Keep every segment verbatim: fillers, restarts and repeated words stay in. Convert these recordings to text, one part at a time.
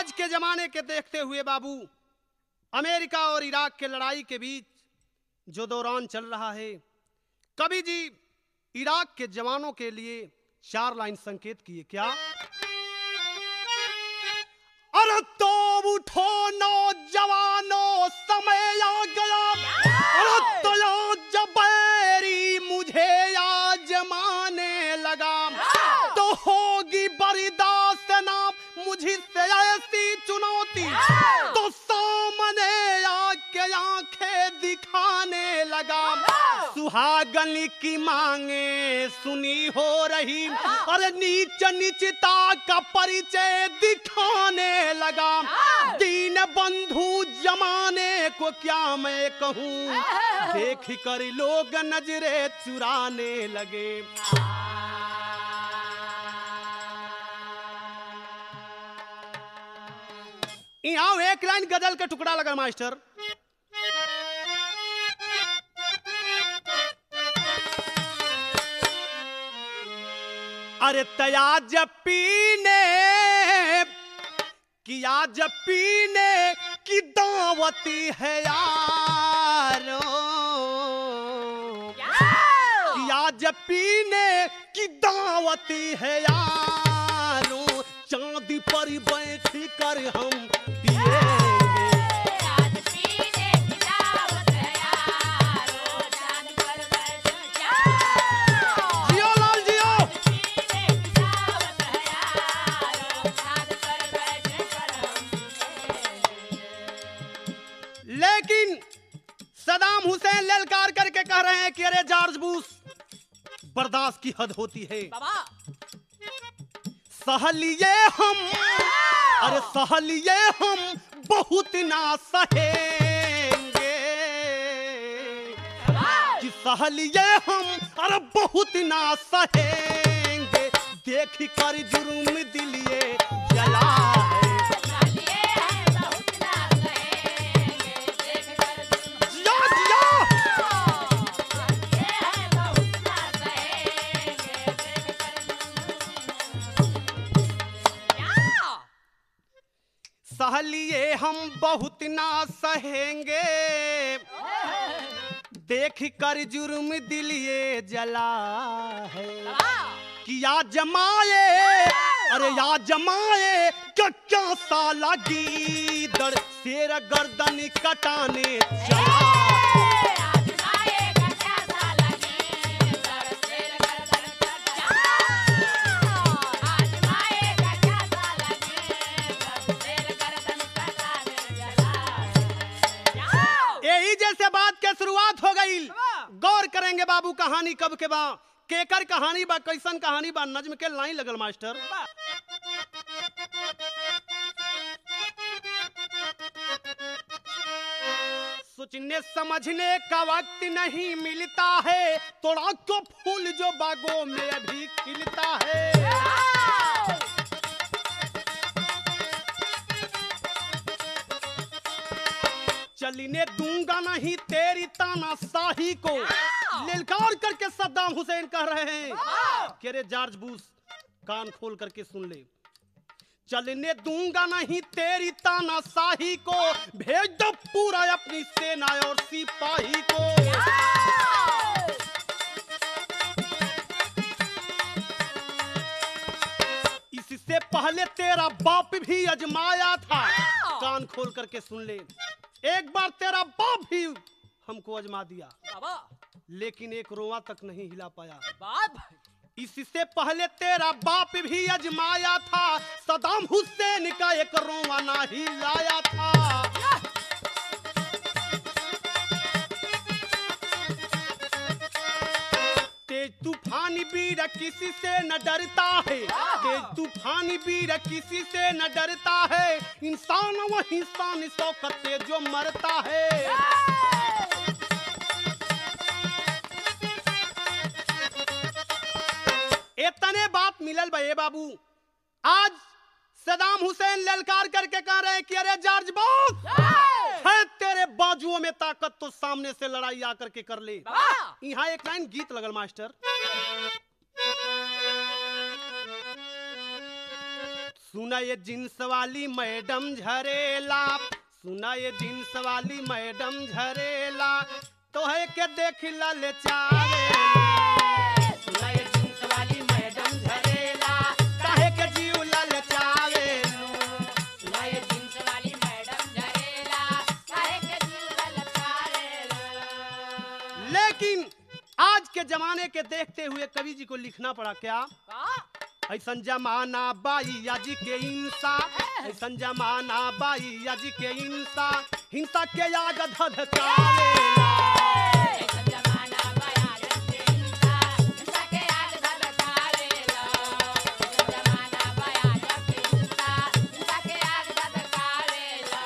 आज के जमाने के देखते हुए बाबू, अमेरिका और इराक के लड़ाई के बीच जो दौरान चल रहा है, कवि जी इराक के जवानों के लिए चार लाइन संकेत किए। क्या? अरे तो उठो नौजवानों, समय आ गया, अरे तो जबैरी मुझे आजमाने लगा, तो होगी बर्दाश्त ना मुझसे ऐसी चुनौती, तो सामने आके आंखें दिखाने लगा, सुहागन की मांगे सुनी हो रही, अरे नीच नीचता का परिचय दिखाने लगा, दीन बंधु जमाने को क्या मैं कहूँ, देख कर लोग नजरे चुराने लगे। यहाँ एक लाइन गजल का टुकड़ा लगा मास्टर। अरे तया जब पीने किया जब पीने की दावती है यारो, किया जब पीने की दावती है यारो, चांदी पर बैठ कर हम सदाम हुसैन ललकार करके कह रहे हैं कि अरे जॉर्ज बुश, बर्दाश्त की हद होती है, सहलिए हम, अरे सहलिए हम बहुत ना सहेंगे, कि सहलिए हम अरे बहुत ना सहेंगे, देख कर जुर्म दिलिए जला है। सहलिए हम बहुत ना सहेंगे, देख कर जुर्म दिलिए जला है, कि या जमाए, अरे या जमाए क्या क्या साला गीदड़, शेर गर्दन कटाने चला। शुरुआत हो गई, गौर करेंगे बाबू कहानी कब के बा, केकर कहानी बा, कैसन कहानी बा, नज्म के लाइन लगल मास्टर। सोचने समझने का वक्त नहीं मिलता है, तोड़ा को फूल जो बागों में अभी खिलता है, चलने दूंगा नहीं तेरी तानाशाही को, ललकार करके सद्दाम हुसैन कह रहे हैं कि अरे जॉर्ज बुश, कान खोल करके सुन ले, चलने दूंगा नहीं तेरी तानाशाही को, भेज दो पूरा अपनी सेना और सिपाही को, इससे पहले तेरा बाप भी अजमाया था, कान खोल करके सुन ले, एक बार तेरा बाप भी हमको अजमा दिया, लेकिन एक रोआ तक नहीं हिला पाया, इससे पहले तेरा बाप भी अजमाया था, सद्दाम हुसैन का एक रोआ ना हिलाया था, तेज तूफानी वीर किसी से न डरता है, तेज तूफानी वीर किसी से न डरता है, इंसान वही इंसान शौकत जो मरता है, इतने बात मिलल बे बाबू। आज सद्दाम हुसैन ललकार करके कह रहे हैं कि अरे जॉर्ज बुश, है तेरे बाजुओं में ताकत तो सामने से लड़ाई आकर के कर ले। यहाँ एक लाइन गीत लगल मास्टर, सुना ये जींस वाली मैडम झरेला, सुना ये जींस वाली मैडम झरेला, तो है के देख ललचावेला। सुना ये जींस वाली मैडम झरेला, काहे के जीव ललचावेला। सुना ये जींस वाली मैडम झरेला, काहे के जीव ललचावेला। लेकिन आज के जमाने के देखते हुए कवि जी को लिखना पड़ा क्या? ऐसन जमाना बाई आज के इंसा, ऐसन जमाना बाई आज के इंसा, हिंसा के आग धधकावेला। ऐसन जमाना बाया के हिंसा, हिंसा के आग धधकावेला। ऐसन जमाना बाया के हिंसा, हिंसा के आग धधकावेला।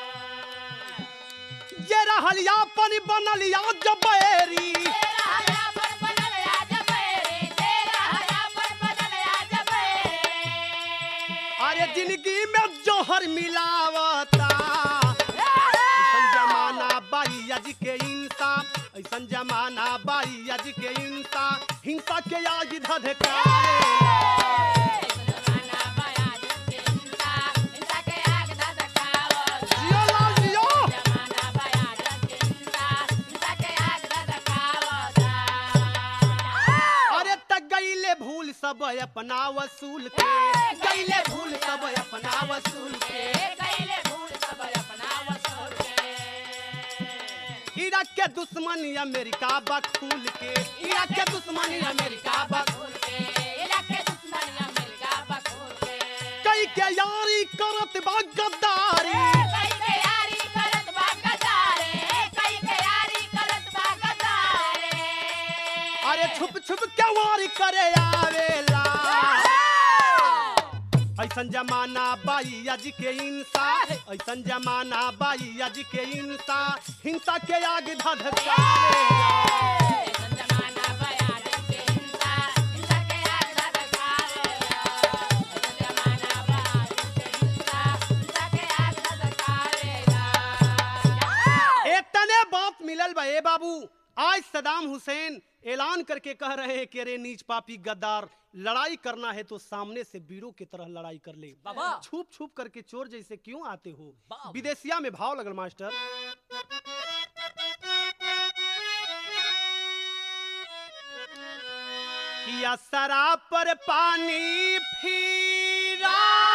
ये रहल यापन बनल या जबेरी, तेरा हया पर बनल या जबेरी, तेरा हया पर बनल या जबेरी। अरे जिंदगी में जोहर मिलावता। ऐसन जमाना बाई आज के इंसा, ऐसन जमाना बाई आज के इंसा, हिंसा के आग धधकावेला। ऐसन जमाना बाया के हिंसा, हिंसा के आग धधकावेला। जियो लाल जियो। जमाना बाया के हिंसा, हिंसा के आग धधकावेला। अरे तक गईले भूल सब अपना वसूल के, गईले भूल सब अपना वसूल के। गईले भूल सब अपना वसूल के। इराक के दुश्मन अमेरिका बखूल के, इराक के दुश्मन अमेरिका बखूल बखूल के, इराक के दुश्मन अमेरिका बखूल के। कई के यारी करत बा गद्दारी। कई के यारी करत बा गद्दारी, कई के यारी करत बा गद्दारी। अरे छुप छुप के वारी करे आवेला। ऐसन जमाना बाई आज के इंसा, ऐसन जमाना बाई आज के इंसा, हिंसा के आग धधकावेला। ऐसन जमाना बाया के हिंसा, हिंसा के आग धधकावेला। ऐसन जमाना बाया के हिंसा, हिंसा के आग धधकावेला। इतने बात मिलल बा ए बाबू। आज सदाम हुसैन ऐलान करके कह रहे हैं कि अरे नीच पापी गद्दार, लड़ाई करना है तो सामने से वीरों की तरह लड़ाई कर ले। बाबा। छुप छुप करके चोर जैसे क्यों आते हो? बाबा। विदेशिया में भाव लगल मास्टर। किया शराब पर पानी फिरा,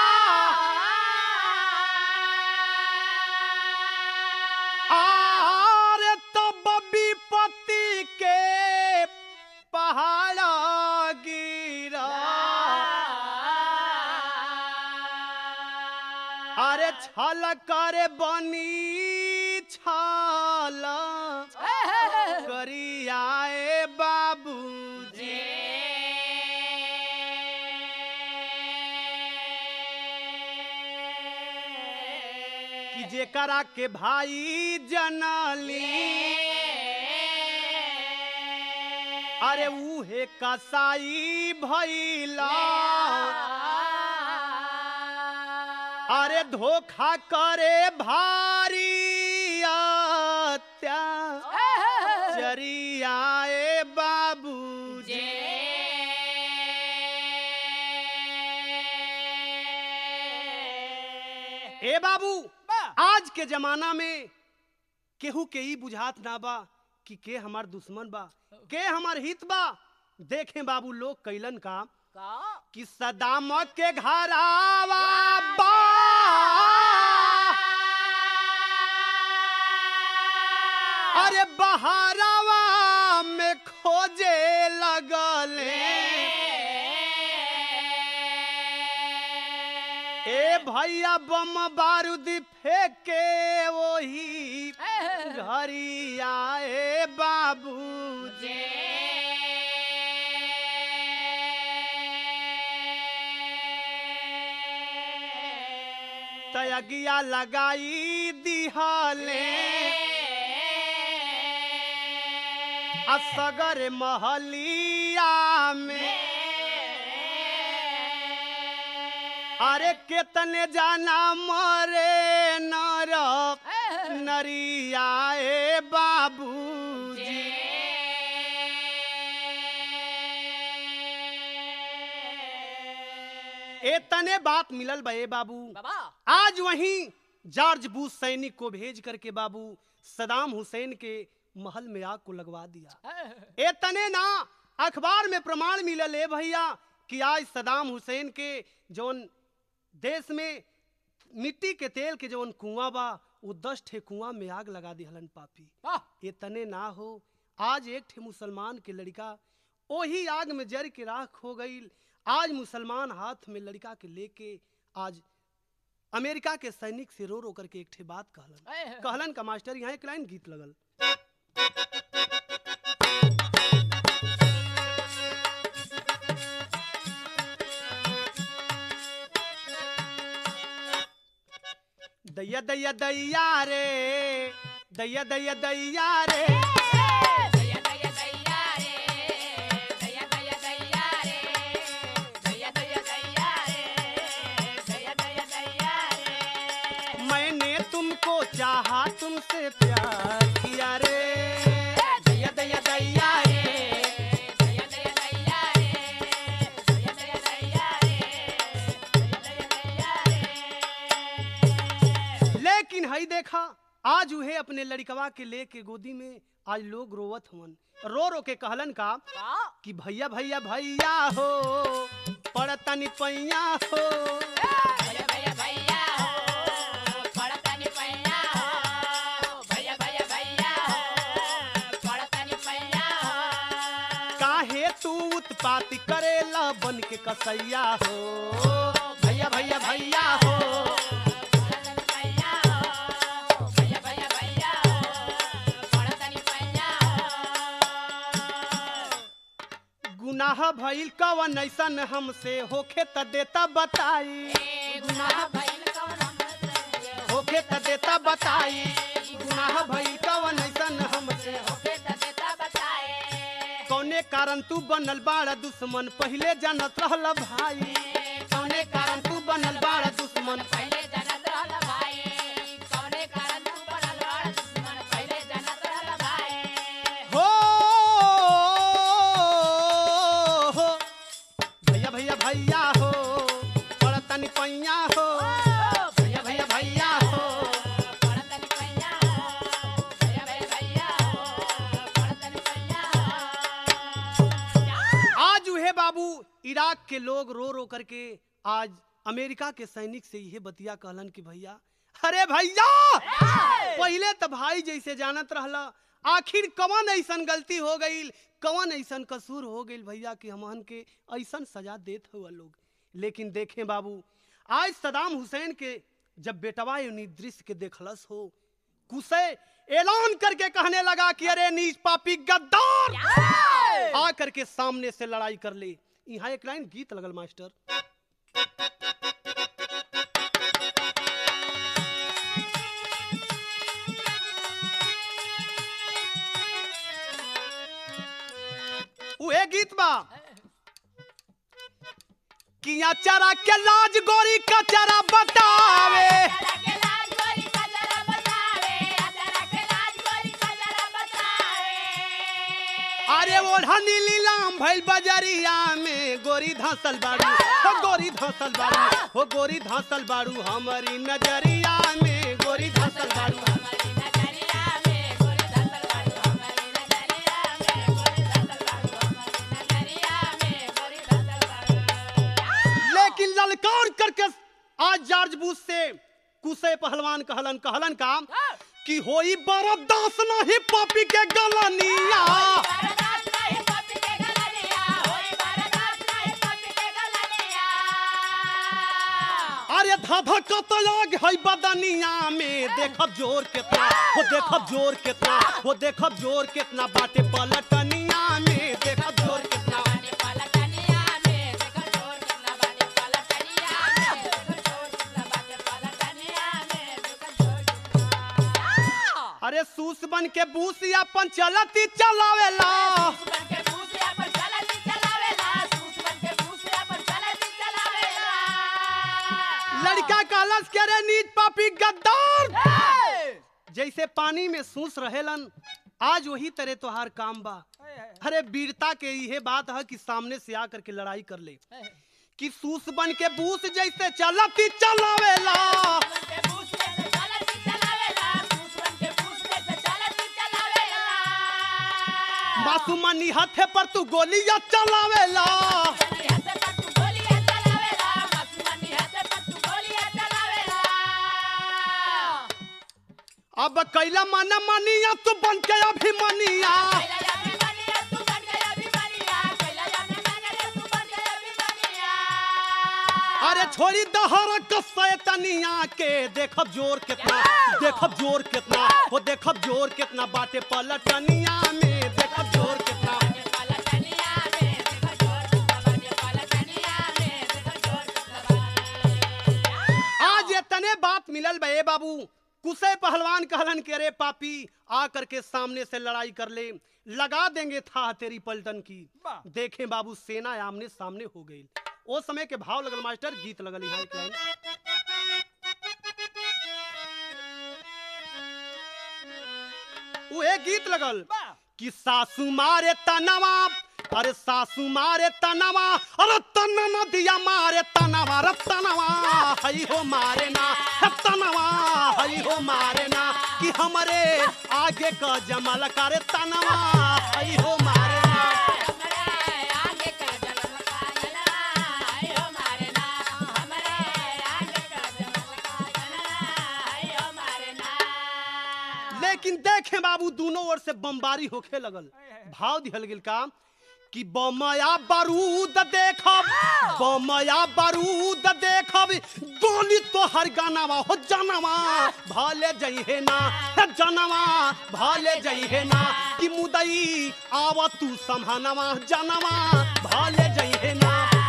आर तब विपत्ति के पहाड़ गिरा। अरे छल करे बनी छल करियाए बाबूजी। कि जेकरा के भाई जनली, अरे उहे कसाई भइला। अरे धोखा करे भारी अत्याचरियाए बाबूजी। ए बाबू, आज के जमाना में केहू के ई बुझात ना बा कि के हमार दुश्मन बा, के हमार हित बा। देखें बाबू लोग कैलन का कि सदाम के घरावा बा, अरे बहारावा में खोजे लगले। ए भैया बम बारूद फेंके वही घरी आए बाबूजी। तयगिया लगाई दिहले असगर महलिया में। अरे कितने जाना मरे नर नरियाए बाबूजी। ए ए तने बात मिलल बे बाबू। आज वहीं जॉर्ज बुश सैनिक को भेज करके बाबू सदाम हुसैन के महल में आग को लगवा दिया। ए तने ना अखबार में प्रमाण मिलल है भैया कि आज सदाम हुसैन के जौन देश में मिट्टी के तेल के जौन कुआं बा वो दस ठे कुआं में आग लगा दिहलन पापी। ये तने ना हो, आज एक ठे मुसलमान के लड़का वही आग में जर के राख हो गई। आज मुसलमान हाथ में लड़का के लेके आज अमेरिका के सैनिक से रो रो करके एक ठे बात कहलन कहलन का मास्टर यहाँ एक लाइन गीत लगल। दैया दैया दैया रे दैया दैया दैया रे दैया दैया दैया रे दैया दैया दैया रे दैया दैया दैया रे दैया दैया दैया रे मैंने तुमको चाहा तुमसे प्यार किया रे दैया दैया दैया रे दैया दैया दैया रे दैया दैया दैया रे दैया दैया दैया रे। लेकिन हई देखा आज उहे अपने लड़कवा के लेके गोदी में आज लोग रोवत हवन। रो रो के कहलन का कि भैया भैया भैया हो पड़तनी पैया हो भैया भैया भैया हो पड़तनी पैया हो भैया भैया भैया हो पड़तनी पैया हो काहे तू उत्पाती करेला बन के कसैया हो भैया भैया भैया हो पड़तनी पैया हो भैया भैया भैया हो पड़तनी पैया हो। गुनाह भइल कवन ऐसन हमसे होखे त देता बताई गुनाह भइल कवन हमसे होखे त देता बताई गुनाह भइल कवन ऐसन हमसे होके त देता बताए कौने कारण तू बनल बाड़ा दुश्मन पहले जानत रहल भाई कौने कारण तू बनल बाड़ा दुश्मन पहले जनत रहल भाई कौने कारण तू बनल बड़ दुश्मन पहले जनत रहल भाई हो हो भैया भैया भैया हो पड़तनी पैया हो भैया भैया भैया हो पड़तनी पैया हो भैया भैया भैया हो पड़तनी पैया हो। आज उहे बाबू इराक के लोग रो रो करके आज अमेरिका के सैनिक से यह बतिया कहलन कि भैया अरे भैया पहले तो भाई जैसे जानत रहला आखिर कवन ऐसन गलती हो गई कवन ऐसन कसूर हो गई भैया कि हमहन के ऐसन सजा देत हुआ लोग। लेकिन देखें बाबू आज सदाम हुसैन के जब बेटवा यूनी दृश्य के देखलस हो कुसे ऐलान करके कहने लगा कि अरे नीच पापी गद्दार आ करके सामने से लड़ाई कर ले। यहाँ एक लाइन गीत लगल मास्टर। उहे गीत बा कि चरा के लाज गोरी कचरा बतावे अचरा के लाज गोरी कजरा बतावे अचरा के लाज गोरी कजरा बतावे अरे ओढ़नी लीलाम भइल बजरिया में गोरी धंसल बाड़ू हो गोरी धंसल बाड़ू हो गोरी धंसल बाड़ू हमारी नजरिया में गोरी धंसल बाड़ू हमारी नजरिया में गोरी धंसल बाड़ू हमारी नजरिया में गोरी धंसल बाड़ू हमारी नजरिया में गोरी धंसल बाड़ू। लेकिन ललकार करके आज जॉर्ज बुश से कुसे पहलवान कहलन कहलन का कि होई बरदास नहीं पापी के गलनिया बरदास नहीं पापी के गलनिया होई बरदास नहीं पापी के गलनिया अरे धाधा कतलाग है बदनिया में देखब जोर कितना हो देखब जोर कितना हो देखब जोर कितना बाटे पलटनिया में देखब जोर कितना बानी पलटनिया में देखो जोर कितना बानी पलटनिया में देखो जोर कितना बानी पलटनिया में देखो जोर कितना। अरे सूस बन के बूस अपन चलती चलावेला सूस बन के भूसिया पर चलती चलावेला सूस बन के भूसिया पर चलती चलावेला। लड़का कहलस के रे नीच पापी गद्दार जैसे पानी में सूस रहेलन आज वही तरह तोहार काम बा। अरे वीरता के यह बात है कि सामने से आकर के लड़ाई कर ले कि सूस बन के बूस जैसे चलती चलावेला मासूमनी हथे पर तू गोलियां चलावेला अब कैला मन मनिया तू बन के अभिमनिया अरे छोड़ी दहर कसैतनिया के देखब जोर कितना देखब जोर कितना हो देखब जोर कितना बाटे पलटनिया में देखब जोर कितना आज इतने बात मिलल बे बाबू कुसे पहलवान कहलन के रे पापी आ करके सामने से लड़ाई कर ले लगा देंगे था तेरी पलटन की देखें बाबू सेना आमने सामने हो गई ओ समय के भाव लगल मास्टर गीत लगल यहाँ एक लाइन वो एक गीत लगल कि सासू मारे तनवा अरे सासू मारे तनवा अरे तन नदिया मारे तनवा रे तनवा हई हो मारे ना तनवा हई हो मारे ना कि हमरे आगे का जमल करे तनवा हई हो मारे ना लेकिन देखें बाबू दोनों ओर से बमबारी होखे लगल भाव दिहल गेल का कि बमया बारूद देखब बमया बारूद देखब गोली तो हर गानावा हो जानवा भाले जइहे ना जानवा भाले जइहे ना कि मुदई आव तू संभानवा जानवा भाले जइहे ना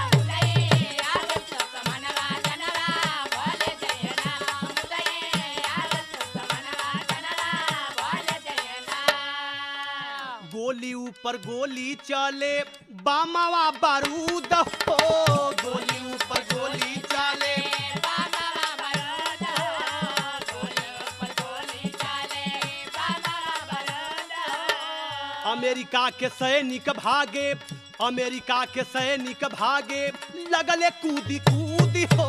गोली ऊपर गोली चले बामावा बारूद हो गोली ऊपर गोली चले बामावा बारूद हो गोली ऊपर गोली चले बामावा बारूद हो अमेरिका के सैनिक भागे अमेरिका के सैनिक भागे लगले कूदी कूदी हो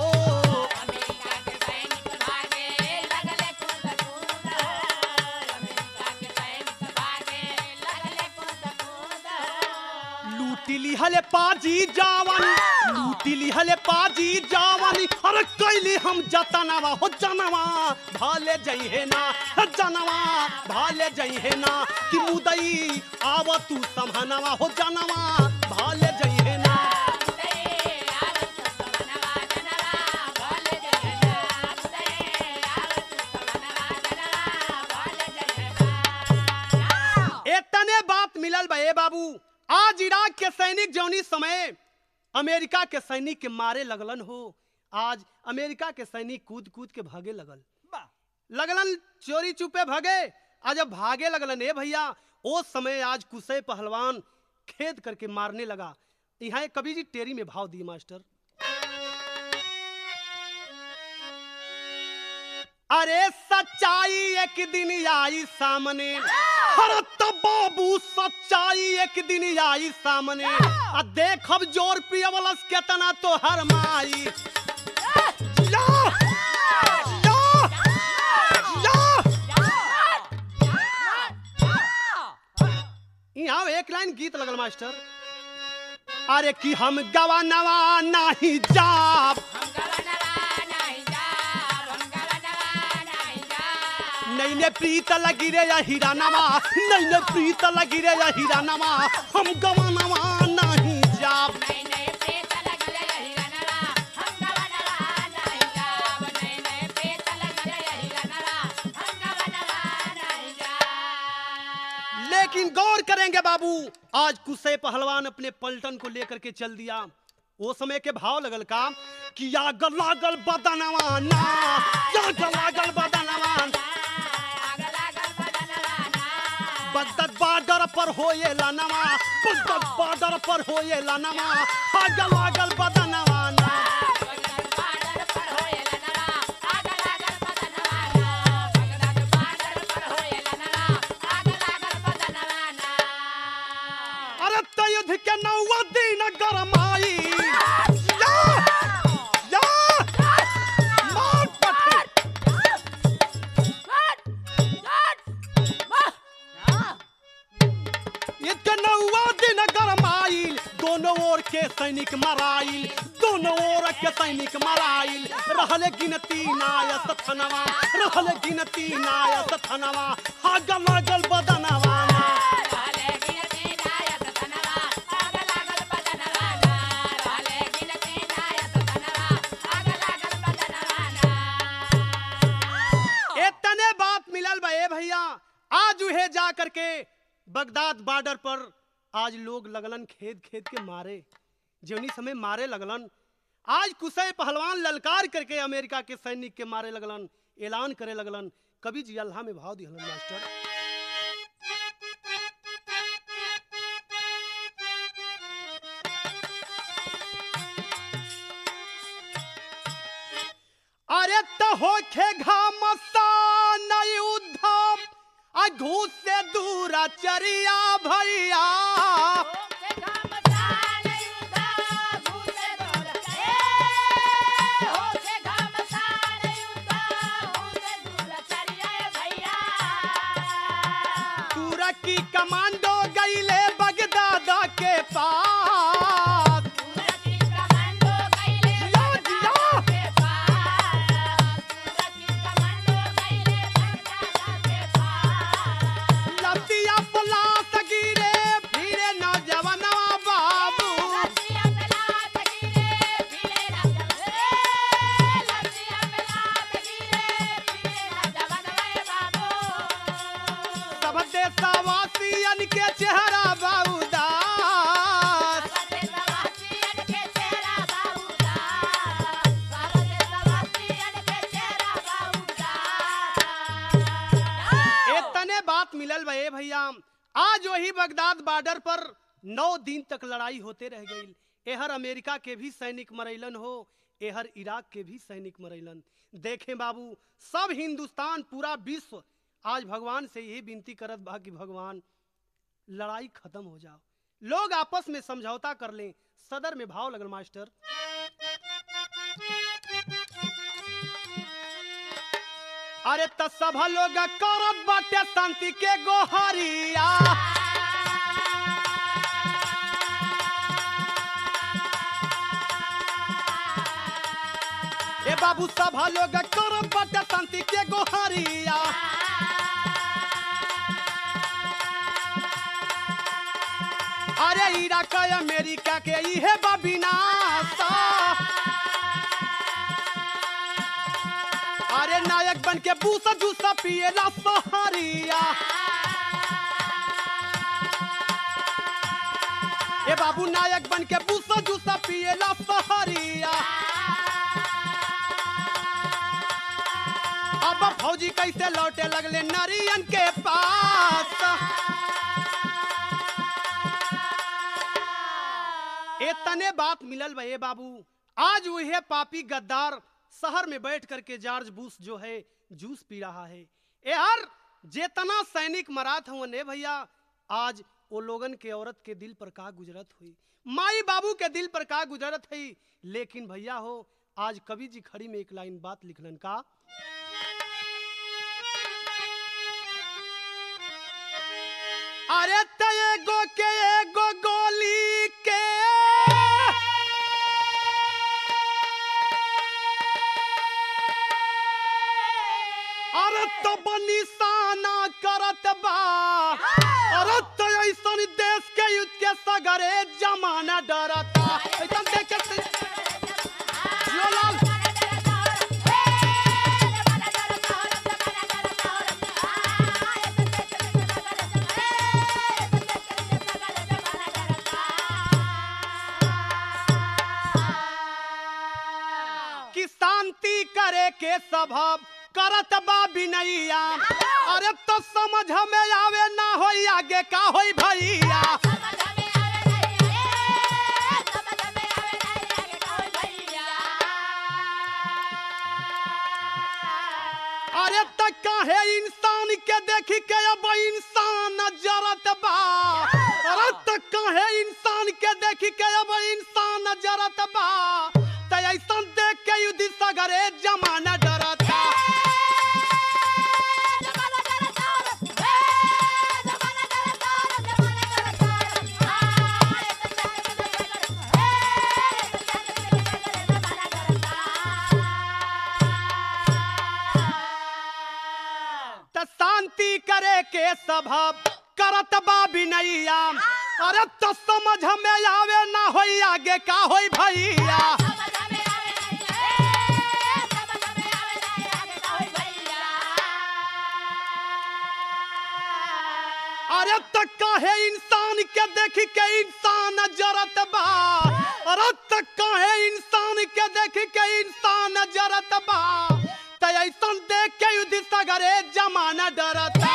लूटिली हले पाजी जावन लूटिली हले पाजी जावन अरे कैली हम जतनवा हो जनवा भाले जइहे ना जनवा भाले जइहे ना कि मुदई आव तू संभनवा हो जनवा भाले जइहे ना इतने बात मिलल बे बाबू आज इराक के सैनिक जौनी समय अमेरिका के सैनिक के मारे लगलन हो आज अमेरिका के सैनिक कूद कूद के भागे लगल लगलन चोरी चुपे भागे आज जब भागे लगलन ए भैया ओ समय आज कुसे पहलवान खेद करके मारने लगा यहाँ एक कवि जी टेरी में भाव दिए मास्टर अरे सच्चाई एक दिन आई सामने अरे तब बाबू सच्चाई एक दिन आई सामने आ देखब जोर पियवलस केतना तो हर माई या या या यहाँ एक लाइन गीत लगल मास्टर अरे कि हम गवानवा नहीं जाब नहीं ने प्रीत लगी रे या हीरानवा नहीं ने प्रीत लगी रे या हीरानवा हम गवानवा नहीं जाब नहीं ने प्रीत लगी रे या हीरानवा हम गवानवा नहीं जाब नहीं ने प्रीत लगी रे या हीरानवा हम गवानवा नहीं जाब लेकिन गौर करेंगे बाबू आज कुसे पहलवान अपने पलटन को लेकर के चल दिया वो समय के भाव लगल का कि या गलागल बदनवा ना या गलागल बदनवा बगदाद बॉर्डर पर होए लानवा बगदाद बॉर्डर पर होए लानवा आगल आगल बदनवा ना बगदाद बॉर्डर पर होए लानवा आगल आगल बदनवा ना बगदाद बॉर्डर पर होए लानवा आगल आगल बदनवा ना अरे त युद्ध के नौवा दिन गरमाई या के सैनिक मराइल, दोनों ओर के सैनिक मराइल, रहले गिनती नायस थनवा, रहले गिनती नायस थनवा, आग लागल बदनवा ना। रहले गिनती नायस थनवा, आग लागल बदनवा ना। रहले गिनती नायस थनवा, आग लागल बदनवा ना। इतने बात मिलल बा ए भैया। आज उहे जा करके बगदाद बॉर्डर पर आज लोग लगलन खेद खेद के मारे, जौनी समय मारे लगलन। आज कुसै पहलवान ललकार करके अमेरिका के सैनिक के मारे लगलन, ऐलान करे लगलन। कवि जी अल्लाह में भाव दिहलन मास्टर। अरे तो होखे घामसान युद्ध आ घूस से दूरा चरिया भैया, होके घमसान युद्ध घूसे दूर, ए होके घमसान युद्ध घूसे दूर चरिया भैया। तुरकी कमांडो गईले बगदाद के पास, तुरकी कमांडो गईले बगदाद के पास, तुरकी कमांडो गईले बगदाद के पास। लतिया पलास गिरे फिरे नौजवानवा बाबू, लतिया पलास गिरे फिरे नौजवान, लतिया पलास गिरे फिरे नौजवान बाबू। सब देशवासियन के चेहरा बाउदास, देशवासियन के चेहरा बाउदास, सब देशवासियन के चेहरा बाउदास। इतने बात मिलल बा ए भैया। आज वही बगदाद बॉर्डर पर नौ दिन तक लड़ाई होते रह गई। एहर अमेरिका के भी सैनिक मरैलन हो, एहर इराक के भी सैनिक मरैलन। देखें बाबू, सब हिंदुस्तान पूरा विश्व आज भगवान से यही विनती करत बा कि भगवान लड़ाई खत्म हो जाओ, लोग आपस में समझौता कर लें। सदर में भाव लगल मास्टर। अरे त सब लोग करत बाटे शांति के गोहरिया, ए बाबू सब लोग करत बाटे शांति के गोहरिया। अरे इराक अमेरिका के इहे बा विनाश, अरे नायक बन के बूसा जूसा पिएला सहरिया। ए बाबू नायक बन के बूसा जूसा पिएला सहरिया। अब फौजी कैसे लौटे लगले नरियन के पास, इतने बात मिलल बा ए बाबू। आज वही पापी गद्दार शहर में बैठ करके जॉर्ज बुश जो है जूस पी रहा है। ए हर जेतना सैनिक मरात हुआ ने भैया, आज वो लोगन के औरत के दिल पर का गुजरत हुई, माई बाबू के दिल पर का गुजरत हुई। लेकिन भैया हो, आज कवि जी खड़ी में एक लाइन बात लिखलन का, अरे ते एगो के एगो गोली के अरे तो निशाना करत बा, अरे तो ऐसन देश के युद्ध के सगरे जमाना डरता। ऐसन देख के जियोलाल की शांति करे के स्वभाव करत बा बिनैया। अरे तो समझ में आवे ना होई आगे का होई भैया। अरे तो काहे इंसान के देखी के अब इंसान जरत बा, अरे तो काहे इंसान के देखी के अब इंसान जरत बा। तो ऐसा देख के युद्ध सगरे जमाना डरता। त शांति करे के सभा करत बा बिनैया अरे तो समझ में आवे ना होई आगे का होई भैया अरे तो काहे इंसान के देख के इंसान जरत बा अरे तो काहे इंसान के देख के इंसान जरत बा त ऐसन देख के युद्ध सगरे जमाना डरता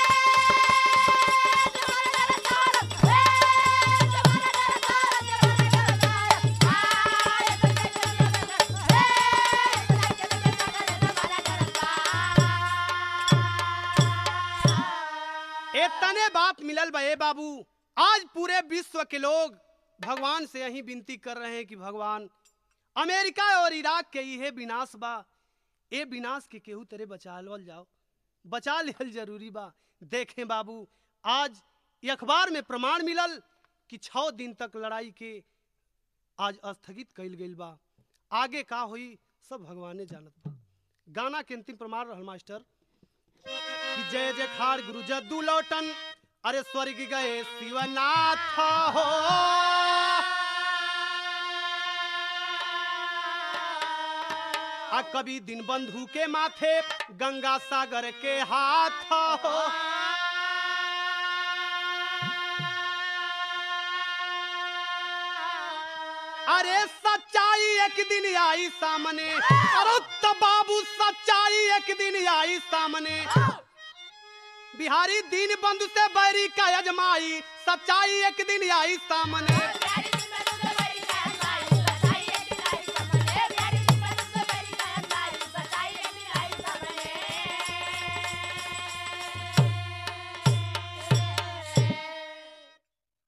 इतने बात मिलल बा ए बाबू आज पूरे विश्व के लोग भगवान से यही विनती कर रहे हैं कि भगवान अमेरिका और इराक के ये विनाश बा ए विनाश के केहू तेरे बचा लल जाओ बचा लेल जरूरी बा। देखें बाबू आज ये अखबार में प्रमाण मिलल कि छह दिन तक लड़ाई के आज स्थगित कइल गइल बा आगे का हुई सब भगवाने जानत बा। गाना के अंतिम प्रमाण रहल मास्टर कि जय जय खाड़ गुरु जद्दू लौटन अरे स्वर्ग गए शिवनाथ हो आ कभी दिन बंधु के माथे गंगा सागर के हाथ हो अरे सच्चाई एक दिन आई सामने अरे तो बाबू सच्चाई एक दिन आई सामने बिहारी दीन बंधु से बैरी का अजमाई सच्चाई एक दिन आई सामने।